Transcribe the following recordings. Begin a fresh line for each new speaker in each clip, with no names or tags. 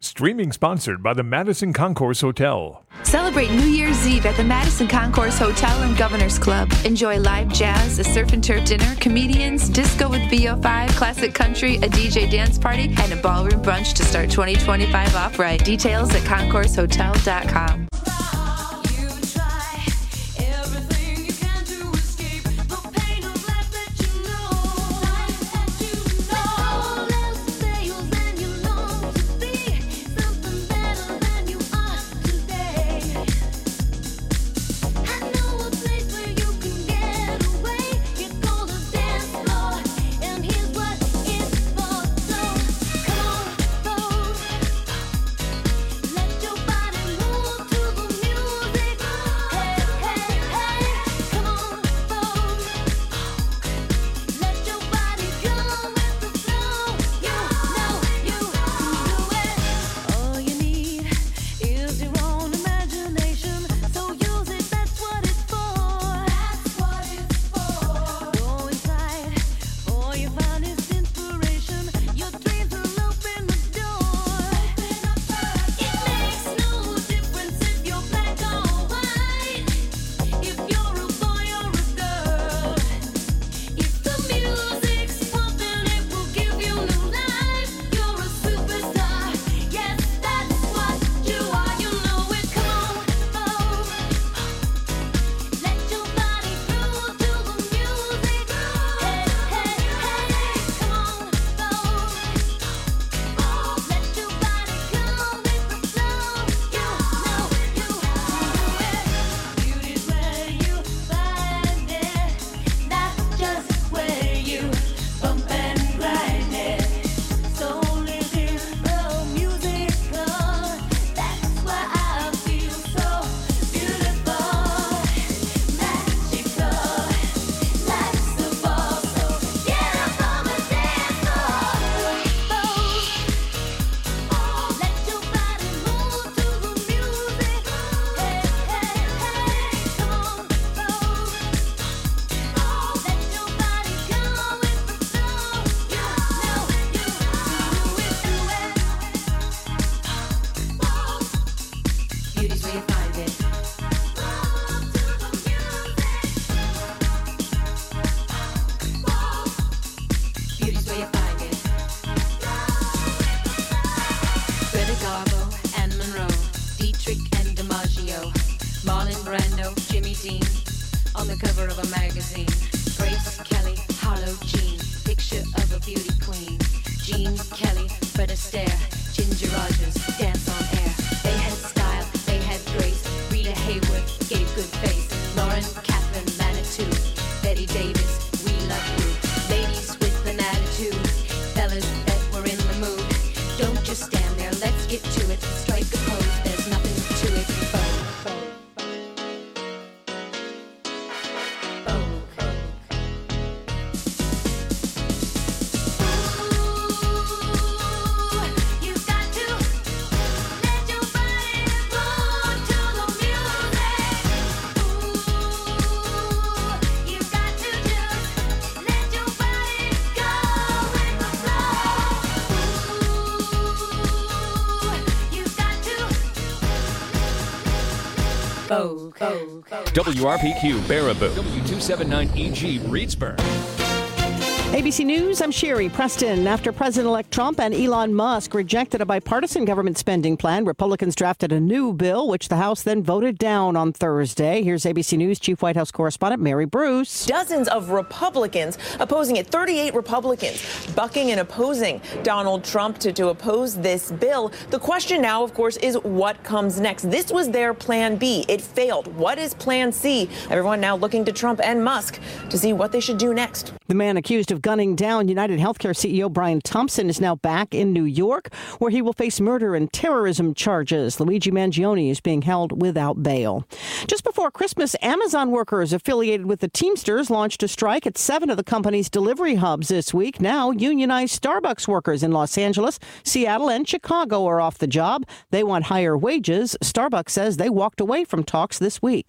Streaming sponsored by the Madison Concourse Hotel.
Celebrate New Year's Eve at the Madison Concourse Hotel and Governor's Club. Enjoy live jazz, a surf and turf dinner, comedians, disco with VO5, classic country, a DJ dance party, and a ballroom brunch to start 2025 off right. Details at concoursehotel.com.
WRPQ Baraboo, W279EG Reedsburg.
ABC News, I'm Sherry Preston. After President-elect Trump and Elon Musk rejected a bipartisan government spending plan, Republicans drafted a new bill, which the House then voted down on Thursday. Here's ABC News Chief White House correspondent Mary Bruce.
Dozens of Republicans opposing it, 38 Republicans bucking and opposing Donald Trump to oppose this bill. The question now, of course, is what comes next? This was their plan B. It failed. What is plan C? Everyone now looking to Trump and Musk to see what they should do next.
The man accused of gunning down United Healthcare CEO Brian Thompson is now back in New York, where he will face murder and terrorism charges. Luigi Mangione is being held without bail. Just before Christmas, Amazon workers affiliated with the Teamsters launched a strike at 7 of the company's delivery hubs this week. Now, unionized Starbucks workers in Los Angeles, Seattle, and Chicago are off the job. They want higher wages. Starbucks says they walked away from talks this week.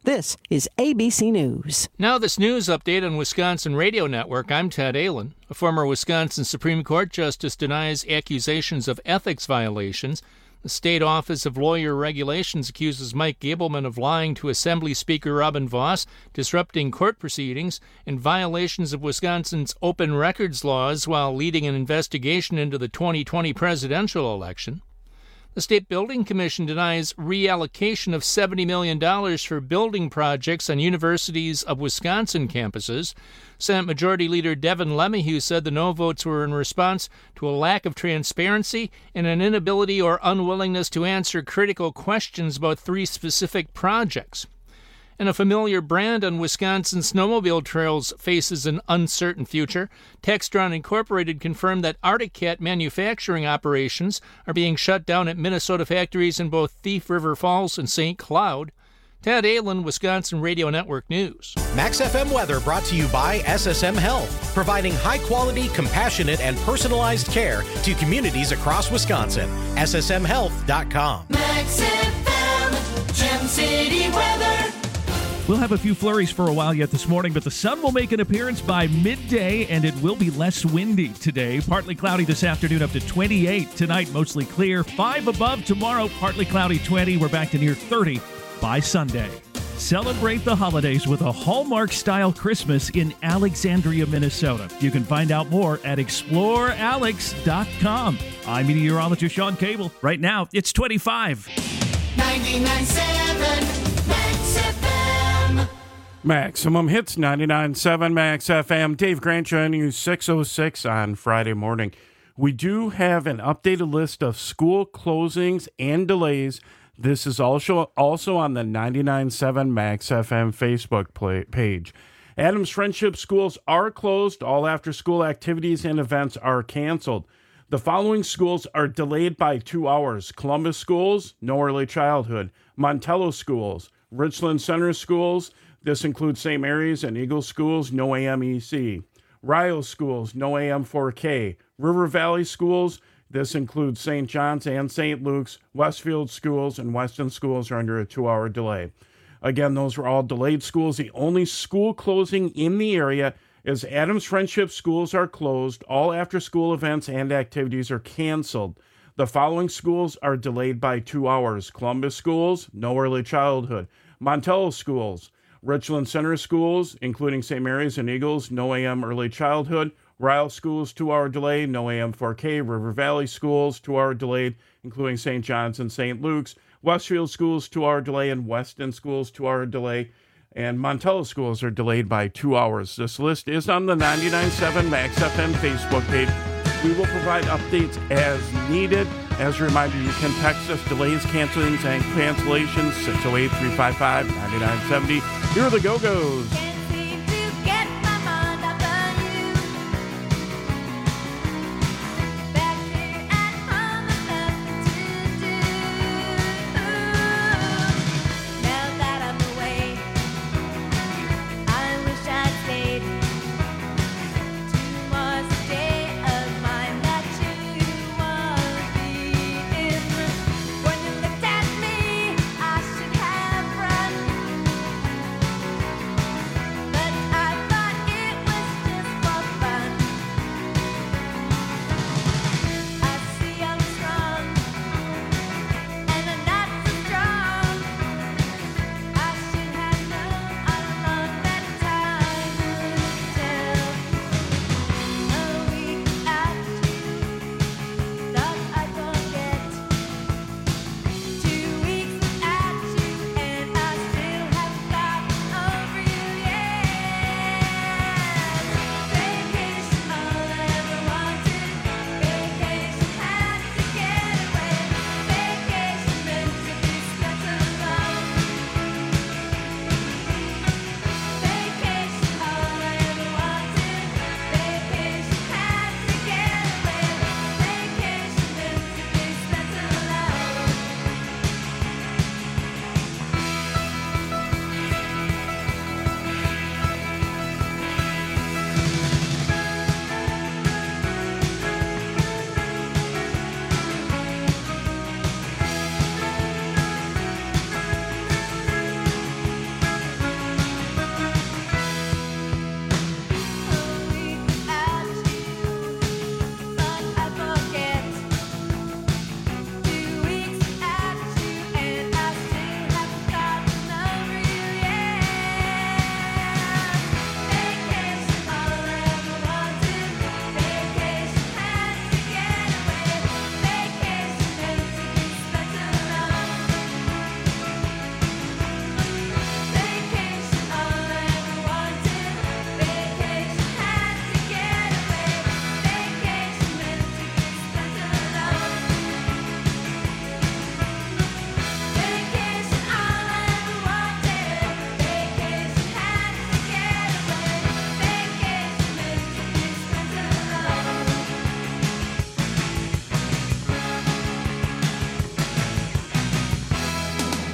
This is ABC News.
Now this news update on Wisconsin Radio Network. I'm Ted Allen. A former Wisconsin Supreme Court justice denies accusations of ethics violations. The State Office of Lawyer Regulations accuses Mike Gableman of lying to Assembly Speaker Robin Voss, disrupting court proceedings, and violations of Wisconsin's open records laws while leading an investigation into the 2020 presidential election. The State Building Commission denies reallocation of $70 million for building projects on Universities of Wisconsin campuses. Senate Majority Leader Devin LeMahieu said the no votes were in response to a lack of transparency and an inability or unwillingness to answer critical questions about 3 specific projects. And a familiar brand on Wisconsin snowmobile trails faces an uncertain future. Textron Incorporated confirmed that Arctic Cat manufacturing operations are being shut down at Minnesota factories in both Thief River Falls and St. Cloud. Ted Allen, Wisconsin Radio Network News.
Max FM weather brought to you by SSM Health, providing high-quality, compassionate, and personalized care to communities across Wisconsin. SSMHealth.com.
Max FM, Gem City weather.
We'll have a few flurries for a while yet this morning, but the sun will make an appearance by midday, and it will be less windy today. Partly cloudy this afternoon, up to 28. Tonight, mostly clear. 5 above tomorrow, partly cloudy 20. We're back to near 30 by Sunday. Celebrate the holidays with a Hallmark-style Christmas in Alexandria, Minnesota. You can find out more at explorealex.com. I'm meteorologist Sean Cable. Right now, it's 25.
99.7 Max FM.
Maximum Hits, 99.7 Max FM. Dave Grant joining you 6:06 on Friday morning. We do have an updated list of school closings and delays. This is also on the 99.7 Max FM Facebook page. Adams Friendship schools are closed. All after-school activities and events are canceled. The following schools are delayed by 2 hours. Columbus schools, no early childhood. Montello schools, Richland Center schools, this includes St. Mary's and Eagle schools, no AMEC. Rio schools, no AM4K. River Valley schools, this includes St. John's and St. Luke's. Westfield schools and Weston schools are under a 2-hour delay. Again, those were all delayed schools. The only school closing in the area is Adams Friendship schools are closed. All after-school events and activities are canceled. The following schools are delayed by 2 hours. Columbus schools, no early childhood. Montello schools, Richland Center schools, including St. Mary's and Eagles, no AM early childhood. Ryle schools, 2-hour delay, no AM4K. River Valley schools, 2-hour delayed, including St. John's and St. Luke's. Westfield schools, 2-hour delay, and Weston schools, 2-hour delay. And Montello schools are delayed by 2 hours. This list is on the 99.7 Max FM Facebook page. We will provide updates as needed. As a reminder, you can text us delays, cancelings, and cancellations, 608-355-9970. Here are the Go-Go's.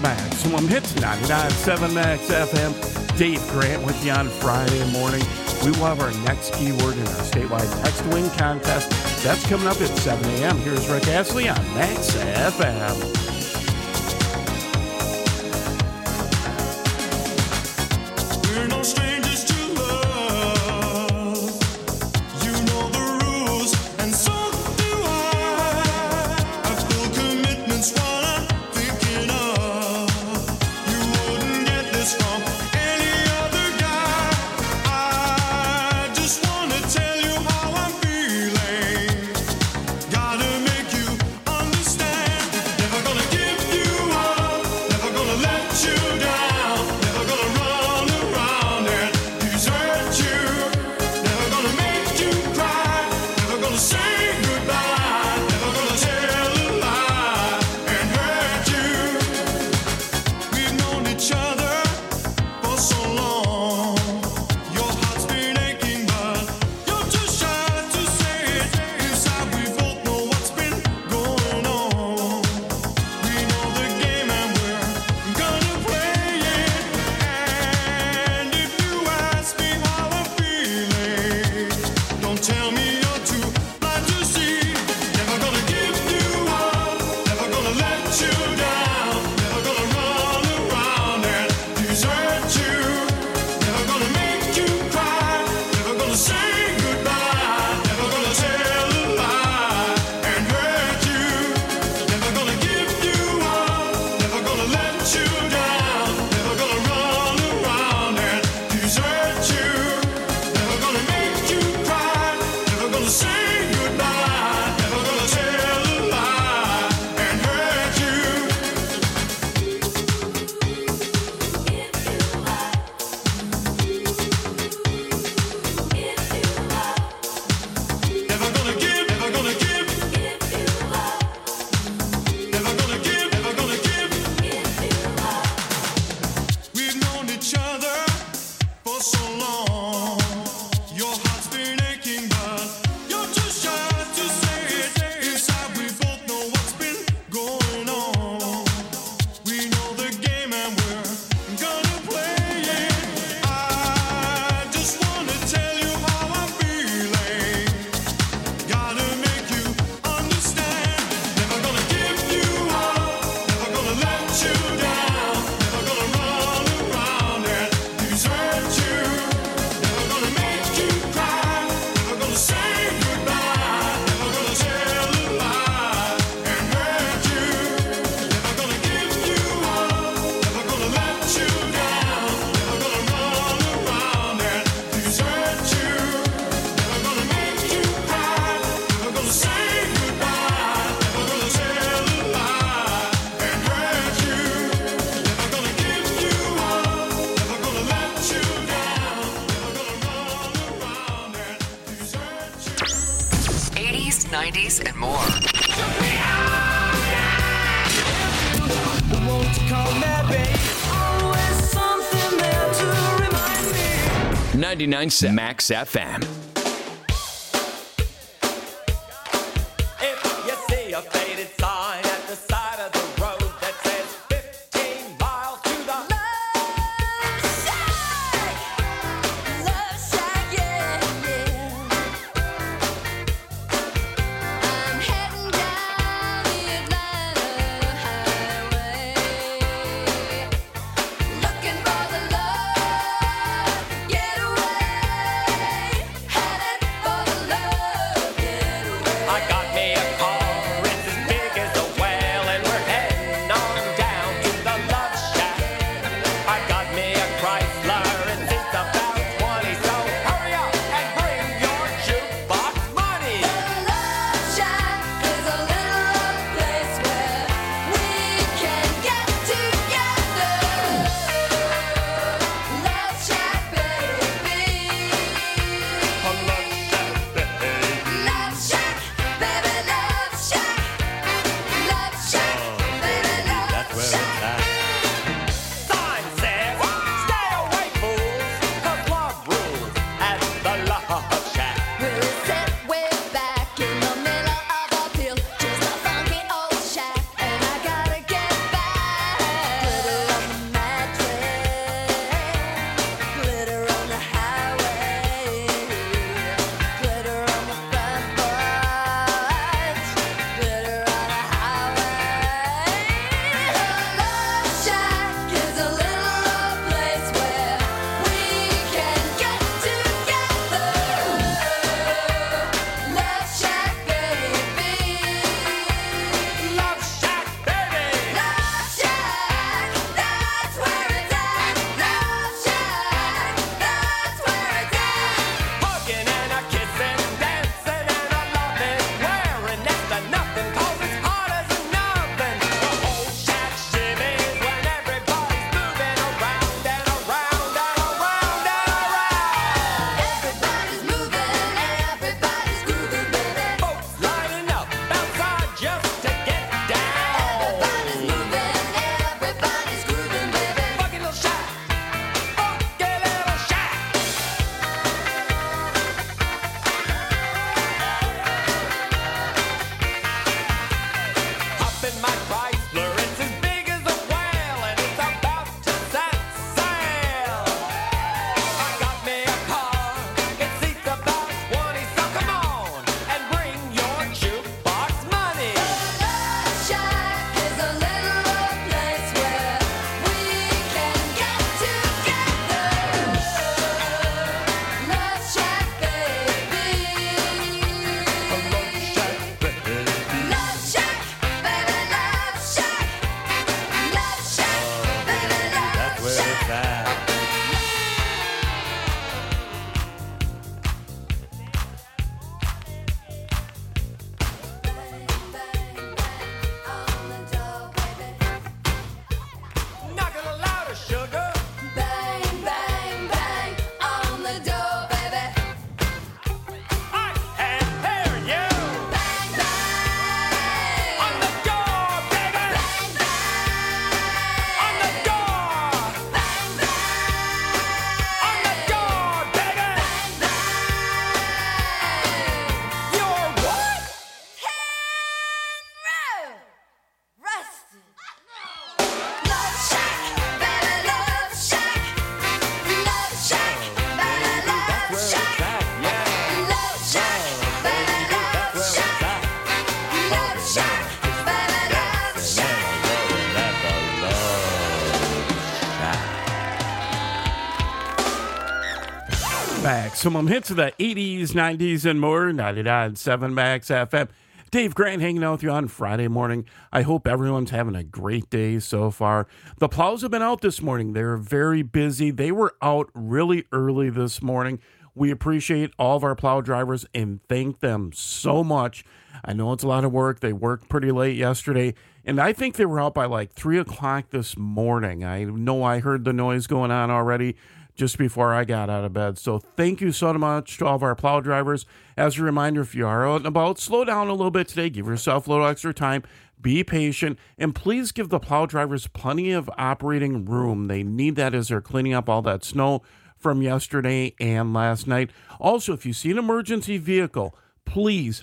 Maximum Hits 99.7 Max FM. Dave Grant with you on Friday morning. We will have our next keyword in our statewide text win contest. That's coming up at 7 a.m. Here's Rick Astley on Max FM.
We're no strangers to love. You know the rules, and so do I. I feel commitment's what I'm thinking of. You wouldn't get this from any other guy. I just wanna tell you how I'm feeling. Gotta make you understand. Never gonna give you up. Never gonna let you down. Never gonna run around and desert you. Never gonna make you cry. Never gonna say goodbye. Never gonna tell a lie and hurt you. We've known each other for so long. Your heart's been aching, but you're too shy to say it. Inside we both know what's been going on. We know the game and we're gonna play it. And if you ask me how I'm feeling, don't tell me you're too blind to see. Never gonna give you up. Never gonna let you down. Never gonna run around and desert you. Never gonna make you cry. Never gonna say goodbye. Never gonna tell a lie and hurt you. Never gonna give you up. Never gonna let you down. Never gonna run around and desert you. Never gonna make you cry. Never gonna say goodbye. Never gonna tell a lie and hurt you. Never gonna give, never gonna give. Never gonna give, never gonna give. We've known each other for so long. Your heart's been aching, but you're too shy to say it. Inside we both know what's been going on. We know the game and we're gonna play it. I just wanna tell you how I'm feeling. Gotta make you understand. Never gonna give you up. Never gonna let you down. Never gonna run around and desert you. Never gonna make you cry. Never gonna say goodbye. Never gonna tell a lie and hurt you. Never gonna give you up. Never gonna let you down. Never gonna run around and desert you. Never gonna make you cry. Never gonna say goodbye. Never gonna tell a lie and hurt you. Never gonna give you up. Never gonna let you down. Never gonna run around and desert you.
80s, 90s, and more.
Won't you call me babe? Always something there to remind me.
99.7 Max FM.
If you see a faded sign at the side of the road that says 15 miles to the
Love shack, yeah, yeah. I'm heading down the Atlanta highway, looking for the love to get away.
Maximum hits of the 80s, 90s, and more. 99.7 Max FM. Dave Grant hanging out with you on Friday morning. I hope everyone's having a great day so far. The plows have been out this morning. They're very busy. They were out really early this morning. We appreciate all of our plow drivers and thank them so much. I know it's a lot of work. They worked pretty late yesterday, and I think they were out by like 3 o'clock this morning. I know I heard the noise going on already just before I got out of bed. So thank you so much to all of our plow drivers. As a reminder, if you are out and about, slow down a little bit today. Give yourself a little extra time. Be patient. And please give the plow drivers plenty of operating room. They need that as they're cleaning up all that snow from yesterday and last night. Also, if you see an emergency vehicle, please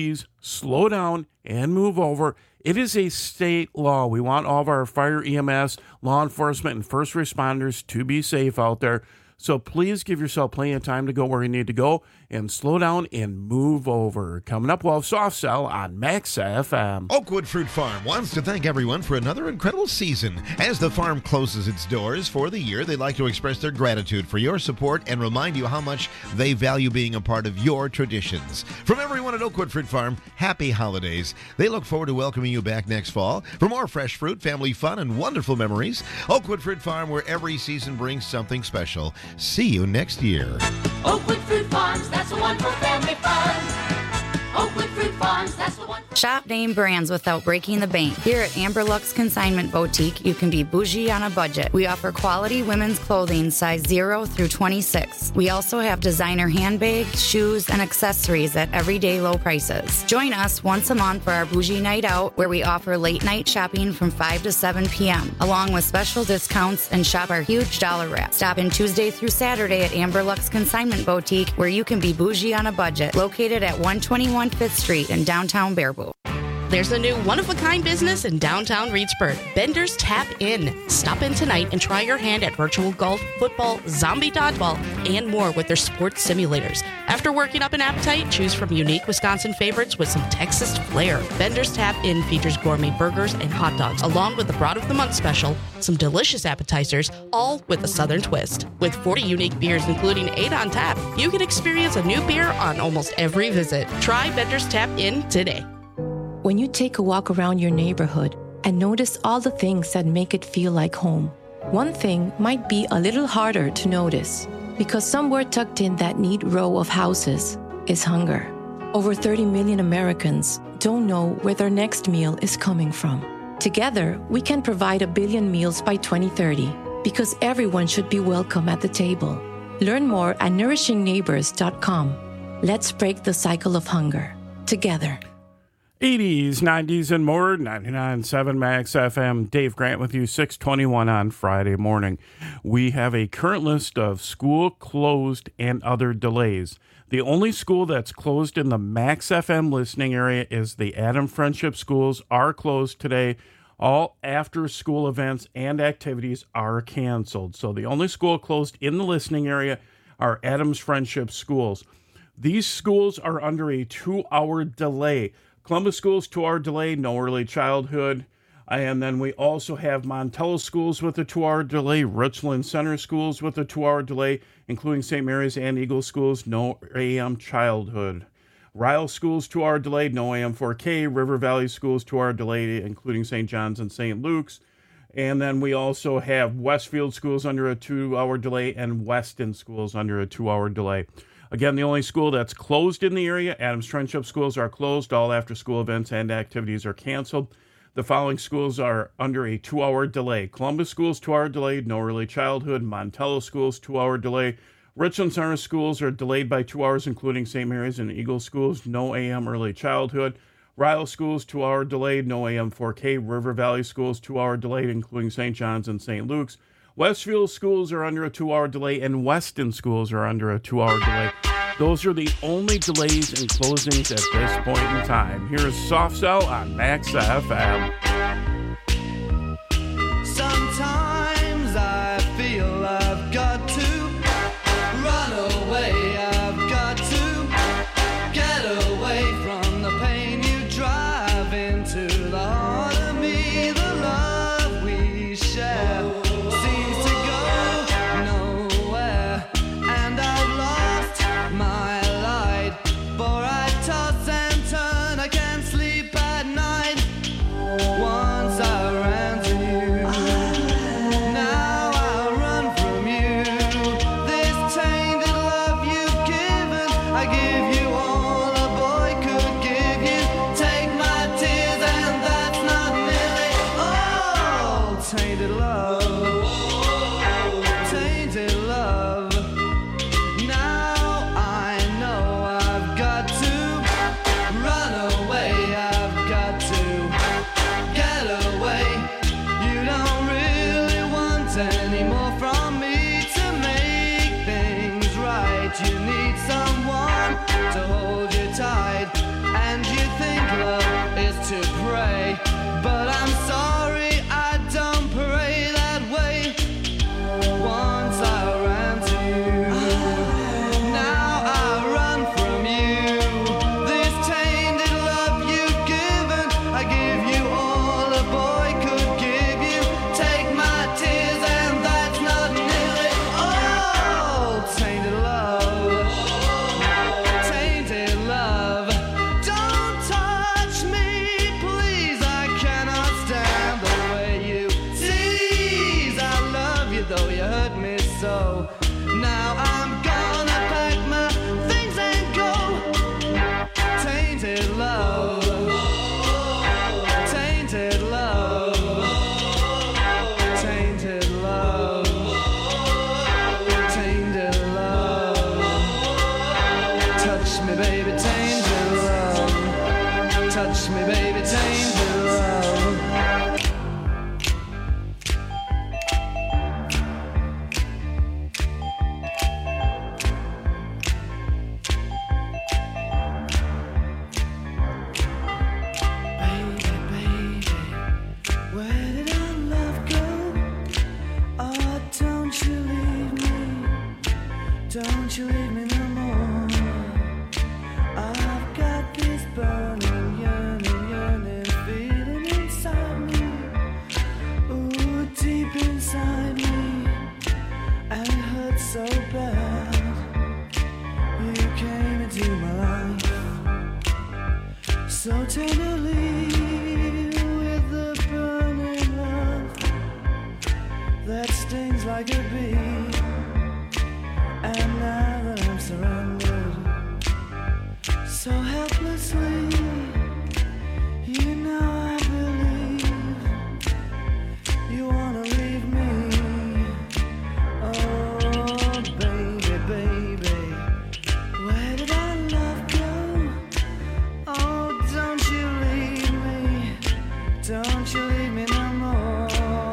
slow down and move over. It is a state law. We want all of our fire, EMS, law enforcement, and first responders to be safe out there. So please give yourself plenty of time to go where you need to go and slow down and move over. Coming up, we'll have Soft Cell on Max FM.
Oakwood Fruit Farm wants to thank everyone for another incredible season. As the farm closes its doors for the year, they'd like to express their gratitude for your support and remind you how much they value being a part of your traditions. From everyone at Oakwood Fruit Farm, happy holidays. They look forward to welcoming you back next fall for more fresh fruit, family fun, and wonderful memories. Oakwood Fruit Farm, where every season brings something special. See you next year.
Oakwood Fruit Farms, that's the one for family fun. Oakwood Fruit Farms, that's the one.
Shop name brands without breaking the bank. Here at Amber Lux Consignment Boutique, you can be bougie on a budget. We offer quality women's clothing size 0 through 26. We also have designer handbags, shoes, and accessories at everyday low prices. Join us once a month for our bougie night out, where we offer late night shopping from 5 to 7 p.m., along with special discounts, and shop our huge dollar wrap. Stop in Tuesday through Saturday at Amber Lux Consignment Boutique, where you can be bougie on a budget. Located at 121 5th Street in downtown Baraboo.
There's a new one-of-a-kind business in downtown Reedsburg, Bender's Tap In. Stop in tonight and try your hand at virtual golf, football, zombie dodgeball, and more with their sports simulators. After working up an appetite, choose from unique Wisconsin favorites with some Texas flair. Bender's Tap In features gourmet burgers and hot dogs, along with the Broad of the Month special, some delicious appetizers, all with a Southern twist. With 40 unique beers, including 8 on tap, you can experience a new beer on almost every visit. Try Bender's Tap In today.
When you take a walk around your neighborhood and notice all the things that make it feel like home, one thing might be a little harder to notice, because somewhere tucked in that neat row of houses is hunger. Over 30 million Americans don't know where their next meal is coming from. Together, we can provide 1 billion meals by 2030, because everyone should be welcome at the table. Learn more at nourishingneighbors.com. Let's break the cycle of hunger together.
80s, 90s, and more. 99.7 Max FM. Dave Grant with you, 6:21 on Friday morning. We have a current list of school closed and other delays. The only school that's closed in the Max FM listening area is the Adams Friendship Schools are closed today. All after-school events and activities are canceled. So the only school closed in the listening area are Adams Friendship Schools. These schools are under a 2-hour delay. Columbus Schools, 2-hour delay, no early childhood. And then we also have Montello Schools with a 2-hour delay, Richland Center Schools with a 2-hour delay, including St. Mary's and Eagle Schools, no AM childhood. Ryle Schools, 2-hour delay, no AM 4K. River Valley Schools, 2-hour delay, including St. John's and St. Luke's. And then we also have Westfield Schools under a 2-hour delay and Weston Schools under a 2-hour delay. Again, the only school that's closed in the area, Adams Friendship Schools, are closed. All after-school events and activities are canceled. The following schools are under a 2-hour delay. Columbus Schools, 2-hour delay, no early childhood. Montello Schools, 2-hour delay. Richland Center Schools are delayed by 2 hours, including St. Mary's and Eagle Schools, no AM early childhood. Ryle Schools, 2-hour delayed, no AM 4K. River Valley Schools, 2-hour delayed, including St. John's and St. Luke's. Westfield Schools are under a 2-hour delay, and Weston Schools are under a 2-hour delay. Those are the only delays and closings at this point in time. Here is Soft Cell on Max FM.
Sometimes I feel I've got to run away. I've got to get away from the pain you drive into the heart of me. The love we share seems to go nowhere, and I've lost
tainted love, tainted love. Now I know I've got to run away, I've got to get away. You don't really want any more from me to make things right. You need someone to hold you tight, and you think love is to pray, but I'm sorry, I don't pray that way. Once I ran to you, now I run from you. This tainted love you've given, I give you all a boy could give you. Take my tears and that's not nearly all. Tainted love, tainted love. Don't touch me, please, I cannot stand the way you tease. I love you though you hurt me so. Now I'm gonna pack my things and go. Tainted love, tainted love, tainted love, tainted love. Touch me, baby, tainted love. Touch me, baby, tainted love. Baby, baby, where did our love go? Oh, don't you leave me. Don't you leave me no more. I've got this burning, yearning feeling inside me. Ooh, deep inside me. And it hurts so bad. You came into my life so tenderly with the burning love that stings like a bee. And now that I'm surrounded so helplessly, you know I believe you wanna leave me. Oh, baby, baby, where did our love go? Oh, don't you leave me, don't you leave me no more.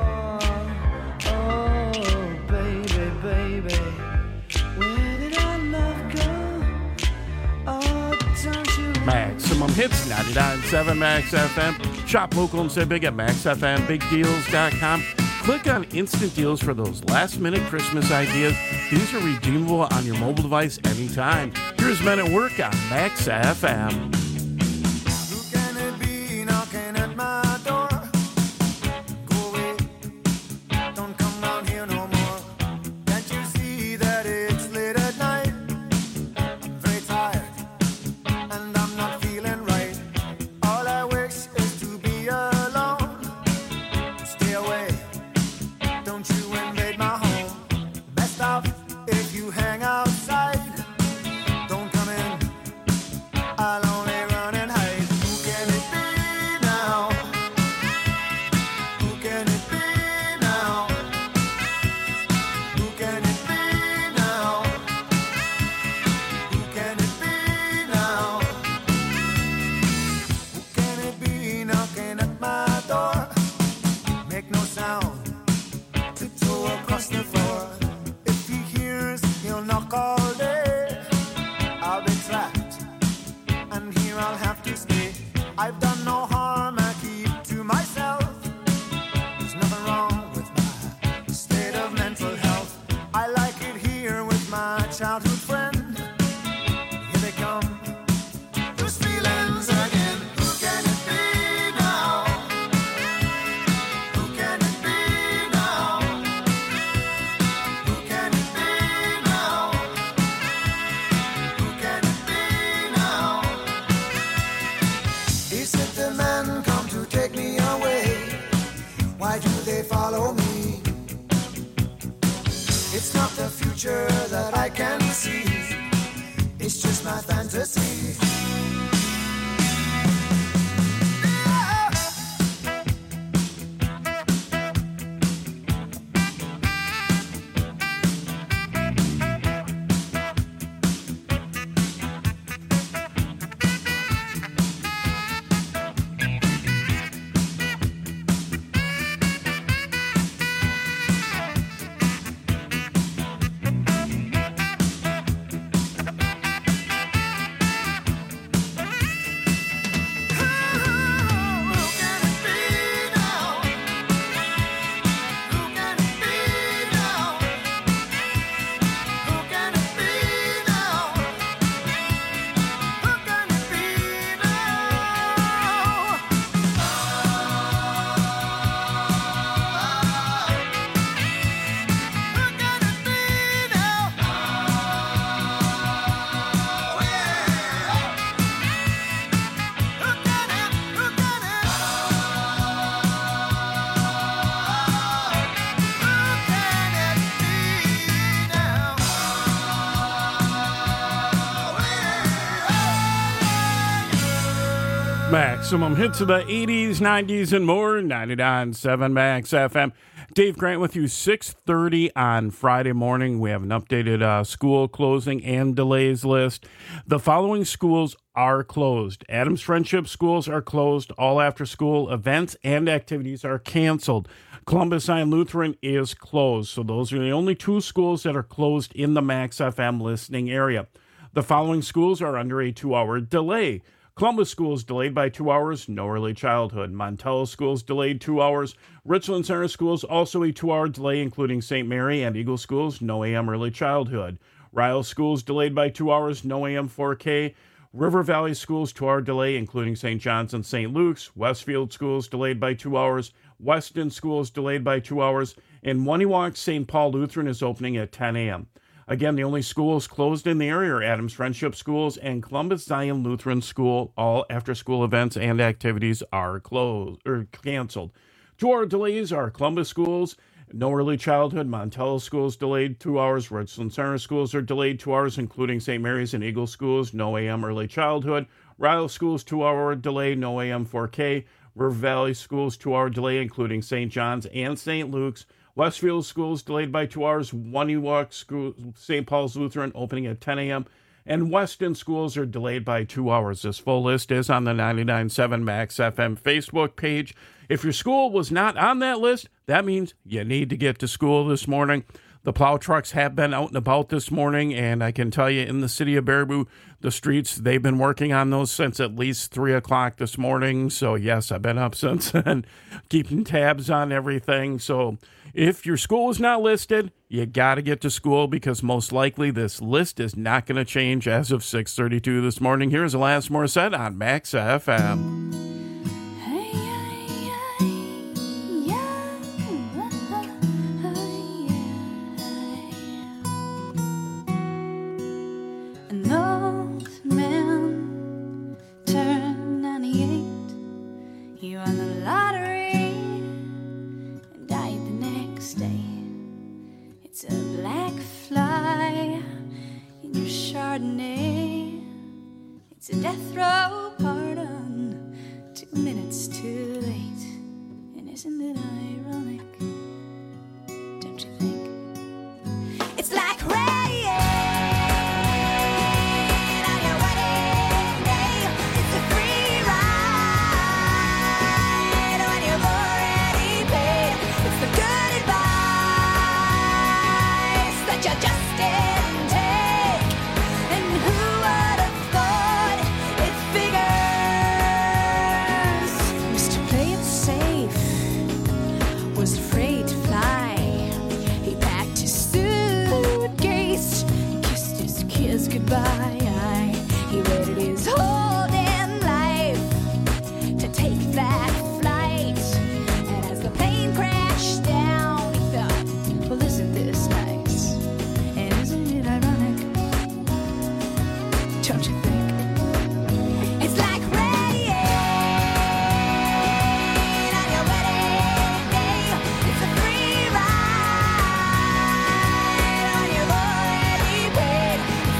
Oh, baby, baby, where did our love go? Oh, don't you leave
Maximum Hits 99.7 Max FM. Shop local and say big at maxfmbigdeals.com. Click on Instant Deals for those last-minute Christmas ideas. These are redeemable on your mobile device anytime. Here's Men at Work on Max FM.
It's not the future that I can see. It's just my fantasy.
Maximum hits of the 80s, 90s, and more. 99.7 Max FM. Dave Grant with you, 6:30 on Friday morning. We have an updated school closing and delays list. The following schools are closed. Adams Friendship schools are closed. All after-school events and activities are canceled. Columbus Zion Lutheran is closed. So those are the only two schools that are closed in the Max FM listening area. The following schools are under a 2-hour delay. Columbus Schools delayed by 2 hours, no early childhood. Montello Schools delayed 2 hours. Richland Center Schools also a 2-hour delay, including St. Mary and Eagle Schools, no AM early childhood. Ryle Schools delayed by 2 hours, no AM 4K. River Valley Schools 2-hour delay, including St. John's and St. Luke's. Westfield Schools delayed by 2 hours. Weston Schools delayed by 2 hours. And Waniwak St. Paul Lutheran is opening at 10 a.m. Again, the only schools closed in the area are Adams Friendship Schools and Columbus Zion Lutheran School. All after-school events and activities are closed or canceled. 2-hour delays are Columbus Schools, no early childhood. Montello Schools delayed 2 hours. Richland Center Schools are delayed 2 hours, including St. Mary's and Eagle Schools, no AM early childhood. Ryle Schools 2-hour delay, no AM 4K. River Valley Schools 2-hour delay, including St. John's and St. Luke's. Westfield Schools delayed by 2 hours. Waniwak School, St. Paul's Lutheran opening at 10 a.m. And Weston Schools are delayed by 2 hours. This full list is on the 99.7 Max FM Facebook page. If your school was not on that list, that means you need to get to school this morning. The plow trucks have been out and about this morning, and I can tell you in the city of Baraboo, the streets, they've been working on those since at least 3 o'clock this morning. So, yes, I've been up since then, keeping tabs on everything. So, if your school is not listed, you got to get to school because most likely this list is not going to change as of 6:32 this morning. Here's Alanis Morissette on Max FM.
An old man turned 98. He won the lottery and died the next day. It's a black fly in your Chardonnay. It's a death row pardon, 2 minutes too late. And isn't it ironic? Don't you think? It's like rain. Goodbye. He waited his whole damn life to take that flight. And as the plane crashed down, he thought, well, isn't this nice? And isn't it ironic? Don't you think? It's like rain on your wedding day. It's a free ride on your already paid.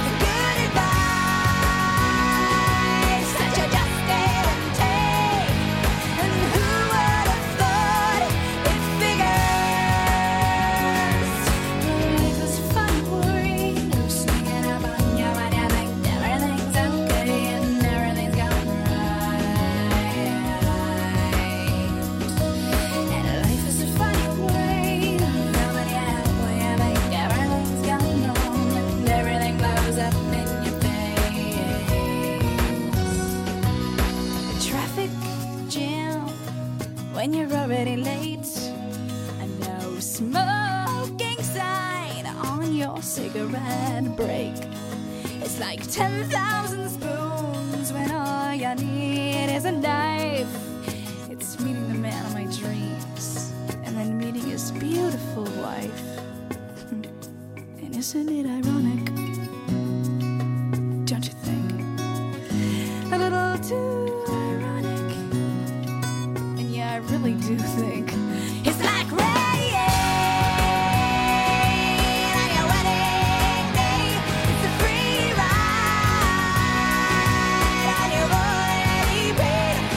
When you're already late, a no smoking sign on your cigarette break. It's like 10,000 spoons when all you need is a knife. It's meeting the man of my dreams and then meeting his beautiful wife. And isn't it ironic? Don't you think? A little too I really do think it's like rain on your wedding day. It's a free ride on your already paid.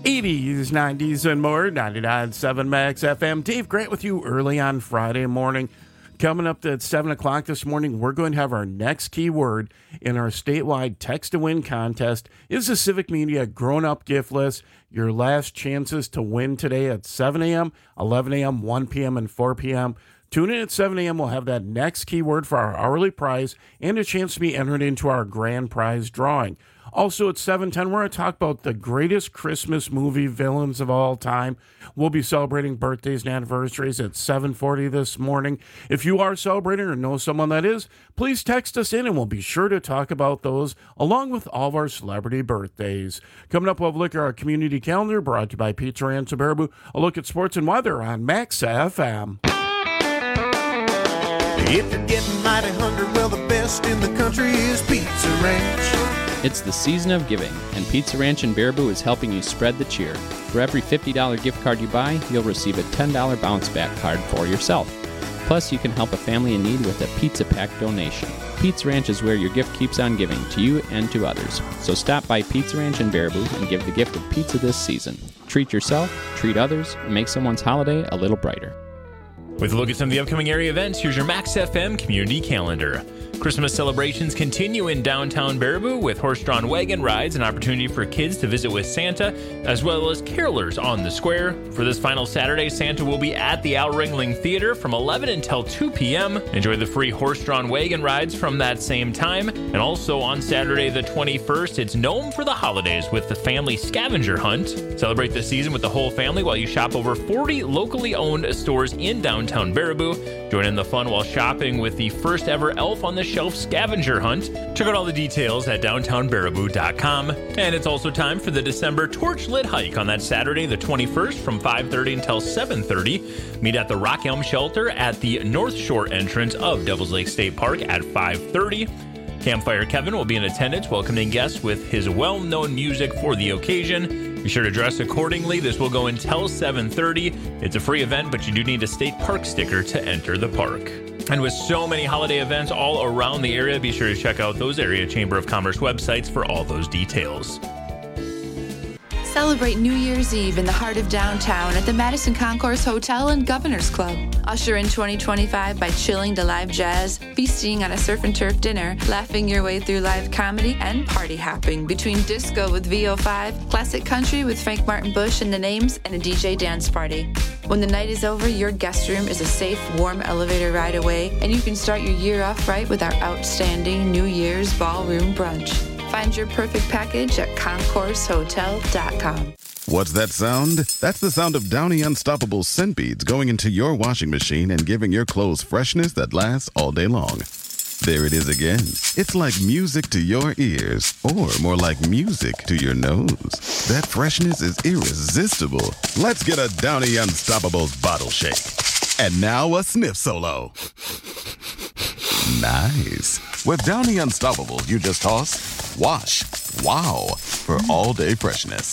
80s, 90s, and more. 99.7 Max FM. Dave Grant with you early on Friday morning. Coming up at 7 o'clock this morning, we're going to have our next keyword in our statewide Text to Win contest. Is the Civic Media grown-up gift list. Your last chances to win today at 7 a.m., 11 a.m., 1 p.m., and 4 p.m. Tune in at 7 a.m. We'll have that next keyword for our hourly prize and a chance to be entered into our grand prize drawing. Also at 7:10, we're going to talk about the greatest Christmas movie villains of all time. We'll be celebrating birthdays and anniversaries at 7:40 this morning. If you are celebrating or know someone that is, please text us in and we'll be sure to talk about those along with all of our celebrity birthdays. Coming up, we'll look at our community calendar brought to you by Pizza Ranch of Baraboo. A look at sports and weather on Max FM.
If you're getting mighty hungry, well, the best in the country is Pizza Ranch.
It's the season of giving, and Pizza Ranch in Baraboo is helping you spread the cheer. For every $50 gift card you buy, you'll receive a $10 bounce back card for yourself. Plus, you can help a family in need with a pizza pack donation. Pizza Ranch is where your gift keeps on giving to you and to others. So stop by Pizza Ranch in Baraboo and give the gift of pizza this season. Treat yourself, treat others, and make someone's holiday a little brighter.
With a look at some of the upcoming area events, here's your Max FM community calendar. Christmas celebrations continue in downtown Baraboo with horse-drawn wagon rides, an opportunity for kids to visit with Santa, as well as carolers on the square. For this final Saturday, Santa will be at the Al Ringling Theater from 11 until 2 p.m. Enjoy the free horse-drawn wagon rides from that same time. And also on Saturday the 21st, it's Gnome for the Holidays with the family scavenger hunt. Celebrate the season with the whole family while you shop over 40 locally owned stores in downtown Baraboo. Join in the fun while shopping with the first ever Elf on the Shelf scavenger hunt. Check out all the details at downtownbaraboo.com. And it's also time for the December torch lit hike on that Saturday the 21st from 5:30 until 7:30. Meet at the Rock Elm Shelter at the North Shore entrance of Devils Lake State Park at 5:30. Campfire Kevin will be in attendance welcoming guests with his well-known music for the occasion. Be sure to dress accordingly. This will go until 7:30. It's a free event, but you do need a state park sticker to enter the park. And with so many holiday events all around the area, be sure to check out those area Chamber of Commerce websites for all those details.
Celebrate New Year's Eve in the heart of downtown at the Madison Concourse Hotel and Governor's Club. Usher in 2025 by chilling to live jazz, feasting on a surf and turf dinner, laughing your way through live comedy, and party hopping between disco with VO5, classic country with Frank Martin Bush and the Names, and a DJ dance party. When the night is over, your guest room is a safe, warm elevator ride away, and you can start your year off right with our outstanding New Year's ballroom brunch. Find your perfect package at concoursehotel.com.
What's that sound? That's the sound of Downy Unstoppable scent beads going into your washing machine and giving your clothes freshness that lasts all day long. There it is again. It's like music to your ears, or more like music to your nose. That freshness is irresistible. Let's get a Downy Unstoppables bottle shake. And now a sniff solo. Nice. With Downy Unstoppables, you just toss, wash, wow, for all-day freshness.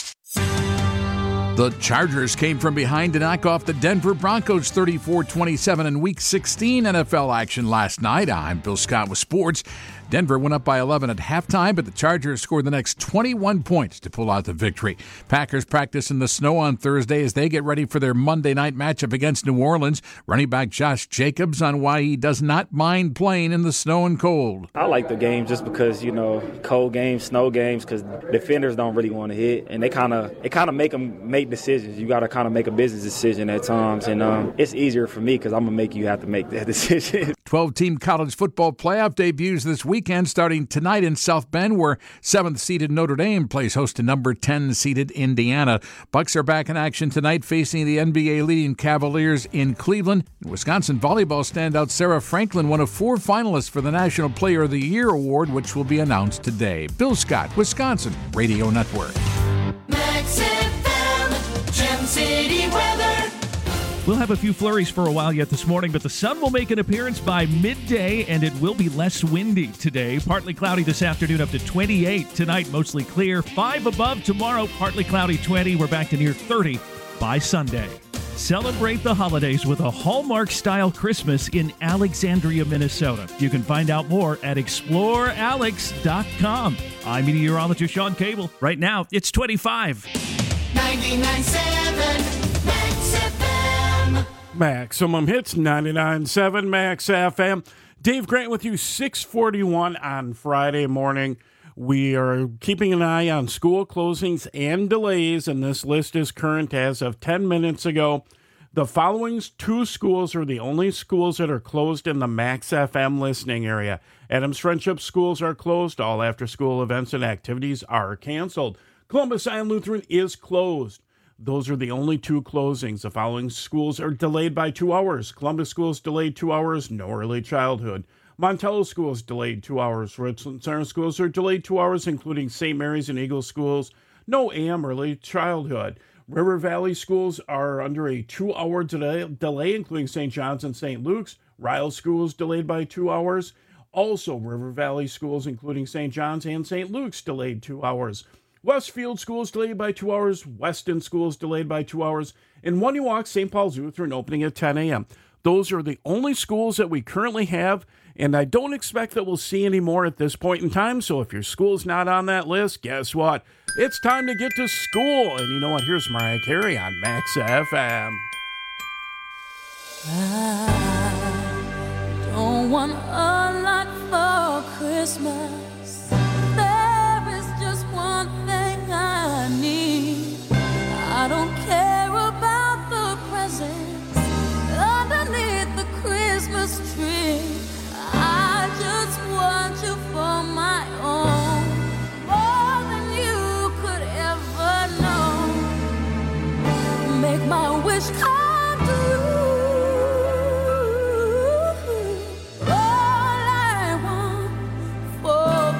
The Chargers came from behind to knock off the Denver Broncos 34-27 in Week 16 NFL action last night. I'm Bill Scott with sports. Denver went up by 11 at halftime, but the Chargers scored the next 21 points to pull out the victory. Packers practice in the snow on Thursday as they get ready for their Monday night matchup against New Orleans. Running back Josh Jacobs on why he does not mind playing in the snow and cold.
I like the game just because, cold games, snow games, because defenders don't really want to hit, and it kind of make them make decisions. You got to kind of make a business decision at times, and it's easier for me because I'm going to make you have to make that decision.
12-team college football playoff debuts this weekend, starting tonight in South Bend, where 7th-seeded Notre Dame plays host to number 10-seeded Indiana. Bucks are back in action tonight, facing the NBA-leading Cavaliers in Cleveland. Wisconsin volleyball standout Sarah Franklin, one of 4 finalists for the National Player of the Year award, which will be announced today. Bill Scott, Wisconsin Radio Network.
Max FM, Gem City weather.
We'll have a few flurries for a while yet this morning, but the sun will make an appearance by midday, and it will be less windy today. Partly cloudy this afternoon, up to 28. Tonight, mostly clear. 5 above tomorrow, partly cloudy 20. We're back to near 30 by Sunday. Celebrate the holidays with a Hallmark-style Christmas in Alexandria, Minnesota. You can find out more at explorealex.com. I'm meteorologist Sean Cable. Right now, it's 25.
99.7 Max FM.
Maximum Hits, 99.7 Max FM. Dave Grant with you, 6:41 on Friday morning. We are keeping an eye on school closings and delays, and this list is current as of 10 minutes ago. The following two schools are the only schools that are closed in the Max FM listening area. Adams Friendship schools are closed. All after-school events and activities are canceled. Columbus Zion Lutheran is closed. Those are the only two closings. The following schools are delayed by 2 hours. Columbus Schools delayed 2 hours, no early childhood. Montello Schools delayed 2 hours. Richland Center Schools are delayed 2 hours, including St. Mary's and Eagle Schools. No AM early childhood. River Valley Schools are under a 2-hour delay, including St. John's and St. Luke's. Ryle Schools delayed by 2 hours. Also, River Valley Schools, including St. John's and St. Luke's, delayed 2 hours. Westfield Schools delayed by 2 hours. Weston Schools delayed by 2 hours. And Waniwak St. Paul's Lutheran opening at 10 a.m. Those are the only schools that we currently have, and I don't expect that we'll see any more at this point in time. So if your school's not on that list, guess what? It's time to get to school. And you know what? Here's Mariah Carey on Max FM.
I don't want a lot for Christmas. There is just one thing I need. I don't care about the presents underneath the Christmas tree. I just want you for my own, more than you could ever know. Make my wish come true. All I want for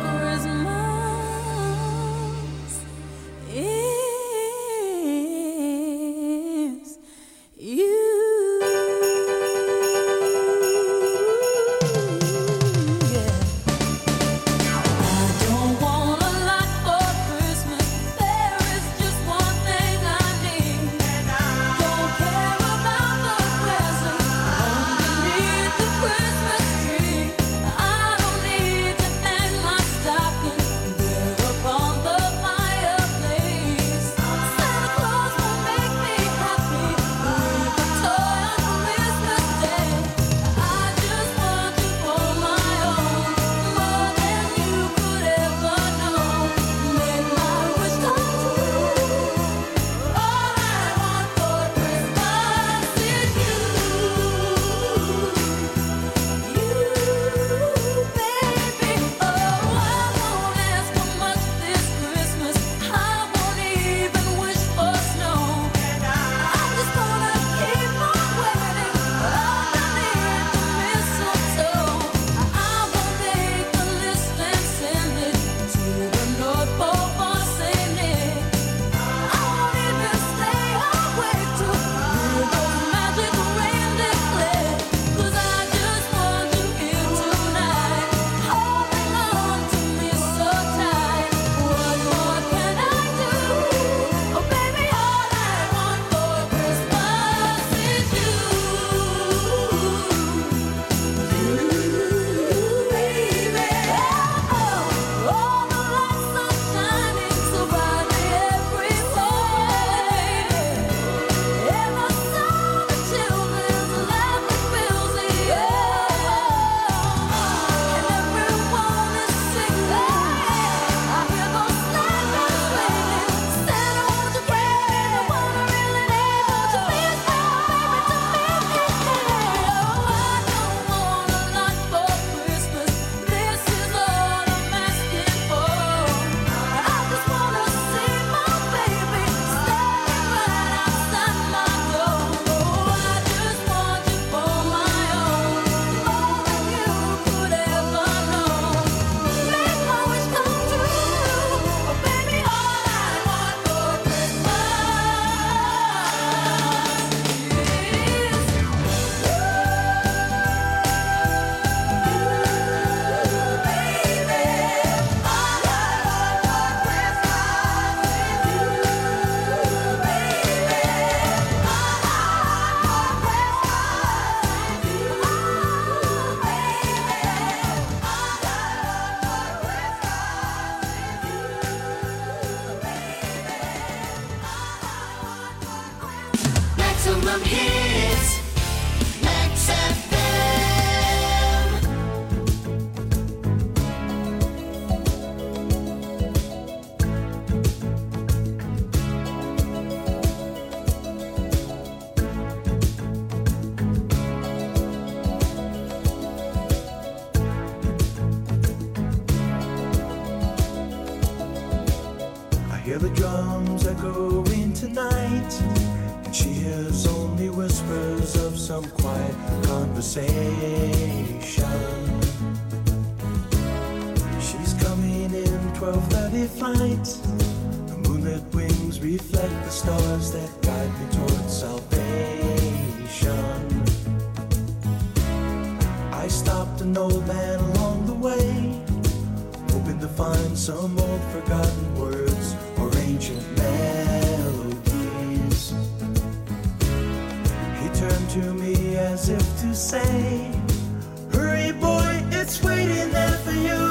Maximum hits. Max FM.
I hear the drums echoing tonight, and she hears only whispers of some quiet conversation. She's coming in 12:30 flight. The moonlit wings reflect the stars that guide me towards salvation. I stopped an old man along the way, hoping to find some old forgotten words or ancient melodies. He turned to me as if to say, hurry boy, it's waiting there for you.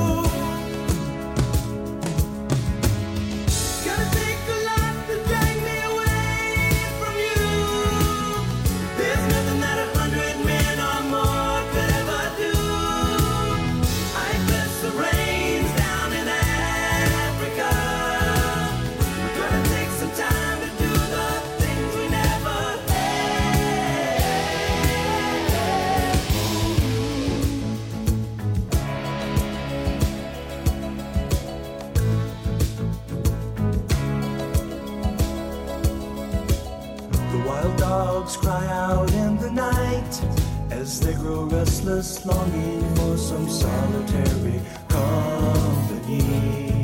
Gonna take a lot to drag me away from you. There's nothing that 100 men or more could ever do. I bless the rains down in Africa. We're gonna take some time to do the things we never The wild dogs cry out in the night as they grow restless, longing for some solitary company.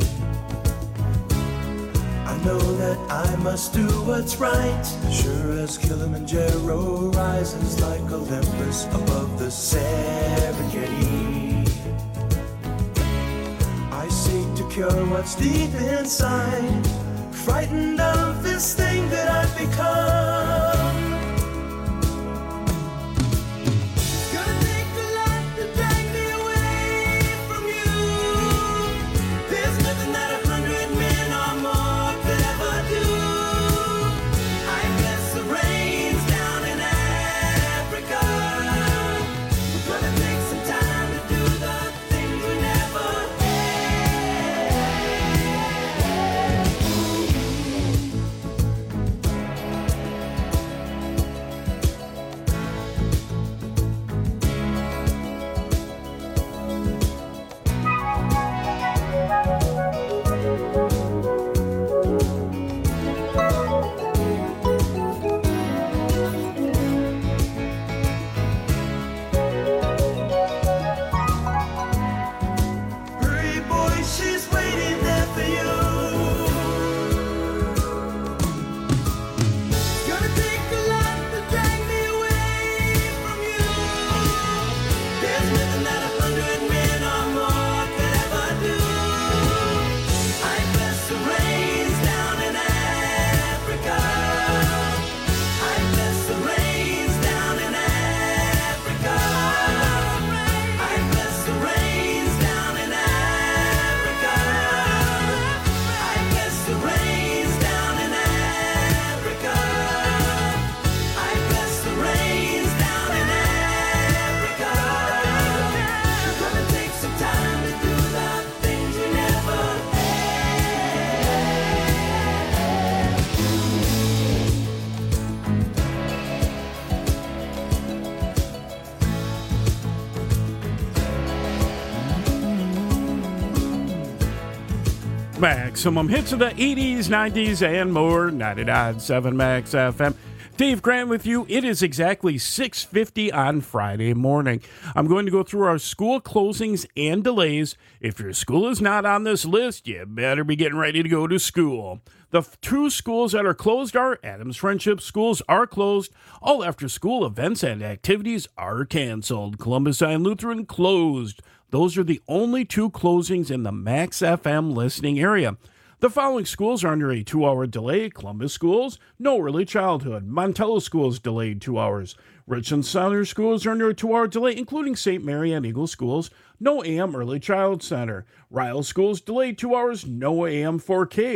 I know that I must do what's right, sure as Kilimanjaro rises like Olympus above the Serengeti. I seek to cure what's deep inside, frightened of this thing that I've become. Gonna take a lot to drag me away from you. There's nothing that 100 men or more could ever do. I bless the rains down in Africa. We're gonna take some time to do the things we never Hurry, boy, she's waiting there for you. Gonna take a lot to drag me away from you. There's nothing that 100 men or more could ever do. I bless the rains down in Africa. I bless the rains down in Africa. I bless the rains down in Africa. I bless the rains down in Africa. I bless the rains down in Africa. We're gonna take some time to do the things we never
Maximum hits of the 80s, 90s, and more. 99.7 Max FM. Dave Grant with you. It is exactly 6:50 on Friday morning. I'm going to go through our school closings and delays. If your school is not on this list, you better be getting ready to go to school. The two schools that are closed are Adams Friendship schools are closed. All after-school events and activities are canceled. Columbus Zion Lutheran closed. Those are the only two closings in the Max FM listening area. The following schools are under a 2-hour delay. Columbus schools, no early childhood. Montello schools delayed 2 hours. Richland Center schools are under a 2-hour delay, including St. Mary and Eagle schools, no AM early child center. Ryle schools delayed 2 hours, no AM 4K.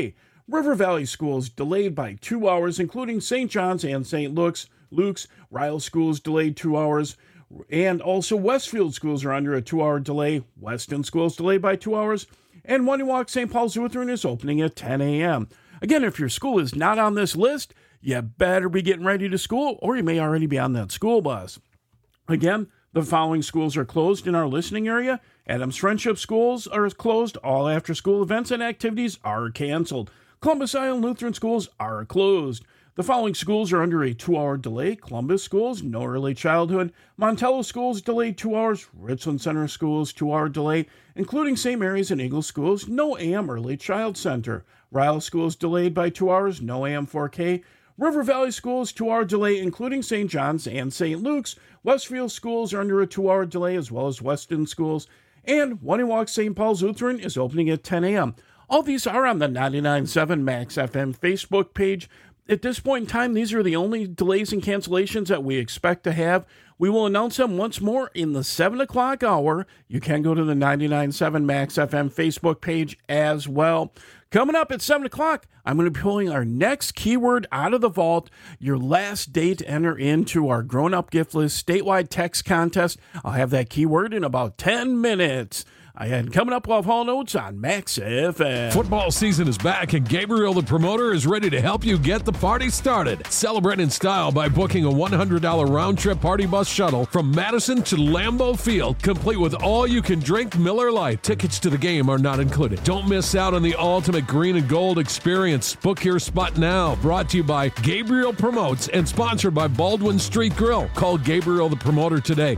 River Valley Schools delayed by 2 hours, including St. John's and St. Luke's. Ryle Schools delayed 2 hours. And also Westfield Schools are under a 2-hour delay. Weston Schools delayed by 2 hours. And Waniwak St. Paul's Lutheran is opening at 10 a.m. Again, if your school is not on this list, you better be getting ready to school, or you may already be on that school bus. Again, the following schools are closed in our listening area. Adams Friendship Schools are closed. All after-school events and activities are canceled. Columbus Island Lutheran Schools are closed. The following schools are under a 2-hour delay. Columbus Schools, no early childhood. Montello Schools, delayed 2 hours. Richland Center Schools, 2-hour delay, including St. Mary's and Eagle Schools, no AM early child center. Ryle Schools, delayed by 2 hours, no AM 4K. River Valley Schools, 2-hour delay, including St. John's and St. Luke's. Westfield Schools are under a 2-hour delay, as well as Weston Schools. And Waniwak St. Paul's Lutheran is opening at 10 a.m. All these are on the 99.7 Max FM Facebook page. At this point in time, these are the only delays and cancellations that we expect to have. We will announce them once more in the 7 o'clock hour. You can go to the 99.7 Max FM Facebook page as well. Coming up at 7 o'clock, I'm going to be pulling our next keyword out of the vault. Your last day to enter into our grown-up gift list statewide text contest. I'll have that keyword in about 10 minutes. And coming up, we'll have Hall Notes on Max FM.
Football season is back, and Gabriel the Promoter is ready to help you get the party started. Celebrate in style by booking a $100 round-trip party bus shuttle from Madison to Lambeau Field, complete with all-you-can-drink Miller Lite. Tickets to the game are not included. Don't miss out on the ultimate green and gold experience. Book your spot now. Brought to you by Gabriel Promotes and sponsored by Baldwin Street Grill. Call Gabriel the Promoter today,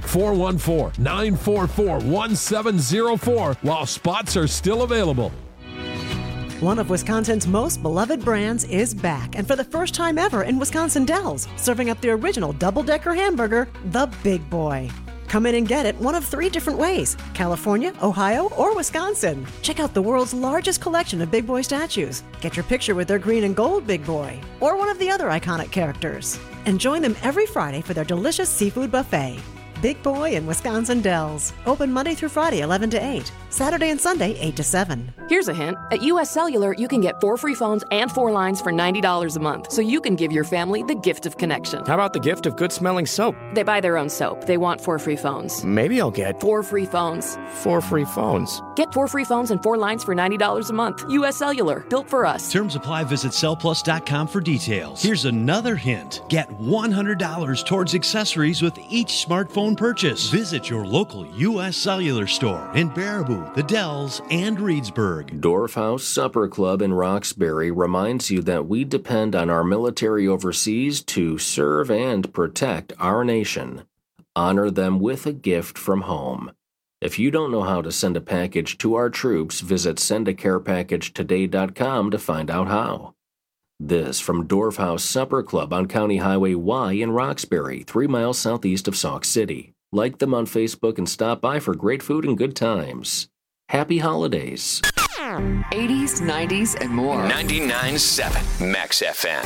414-944-1704. While spots are still available.
One of Wisconsin's most beloved brands is back, and for the first time ever in Wisconsin Dells, serving up the original double-decker hamburger, the Big Boy. Come in and get it one of 3 different ways: California, Ohio, or Wisconsin. Check out the world's largest collection of Big Boy statues. Get your picture with their green and gold Big Boy, or one of the other iconic characters. And join them every Friday for their delicious seafood buffet. Big Boy in Wisconsin Dells. Open Monday through Friday, 11 to 8. Saturday and Sunday, 8 to 7.
Here's a hint. At U.S. Cellular, you can get 4 free phones and 4 lines for $90 a month, so you can give your family the gift of connection.
How about the gift of good-smelling soap?
They buy their own soap. They want 4 free phones.
Maybe I'll get
4 free phones.
4 free phones.
Get 4 free phones and 4 lines for $90 a month. U.S. Cellular. Built for us.
Terms apply. Visit cellplus.com for details. Here's another hint. Get $100 towards accessories with each smartphone purchase. Visit your local U.S. Cellular store in Baraboo, the Dells, and Reedsburg.
Dorf House Supper Club in Roxbury reminds you that we depend on our military overseas to serve and protect our nation. Honor them with a gift from home. If you don't know how to send a package to our troops, visit sendacarepackagetoday.com to find out how. This from Dorf House Supper Club on County Highway Y in Roxbury, 3 miles southeast of Sauk City. Like them on Facebook and stop by for great food and good times. Happy holidays.
80s, 90s, and more. 99.7 Max FM.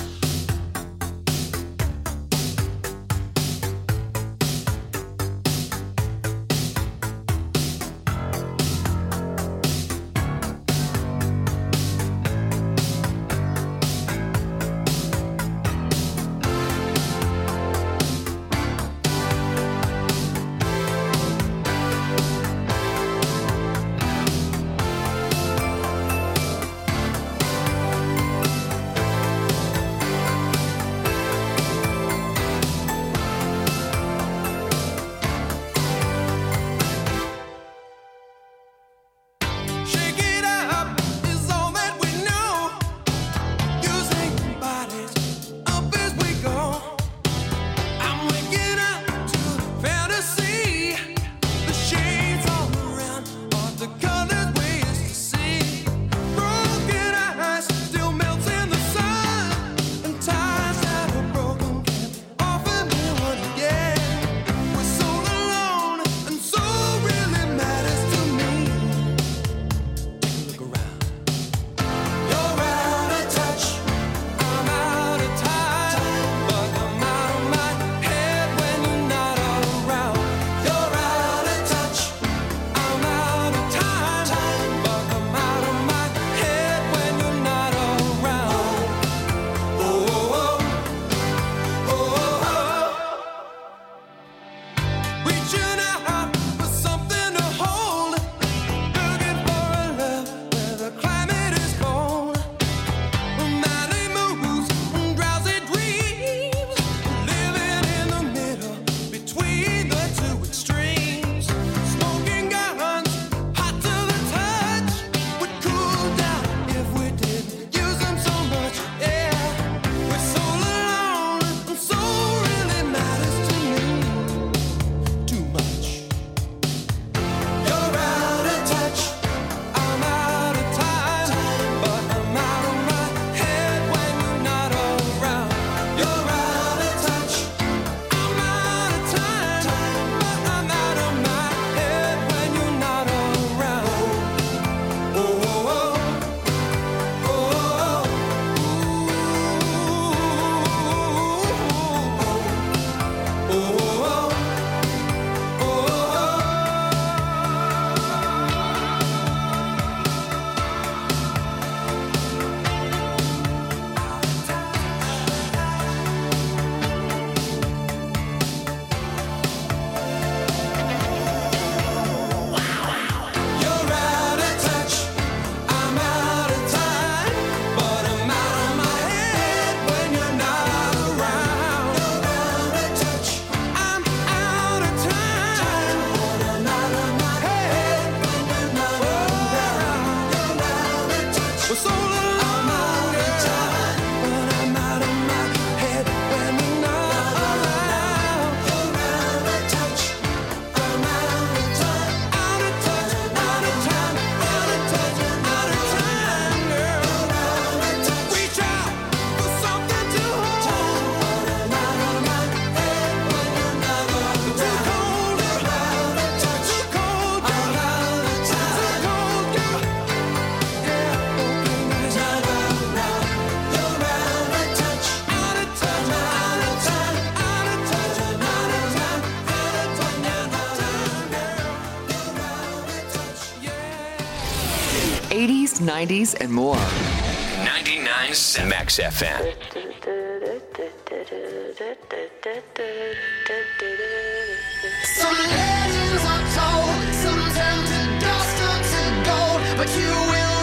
80s, 90s, and more.
99.7 Max FM.
Some legends are told, some turn to dust or to gold, but you will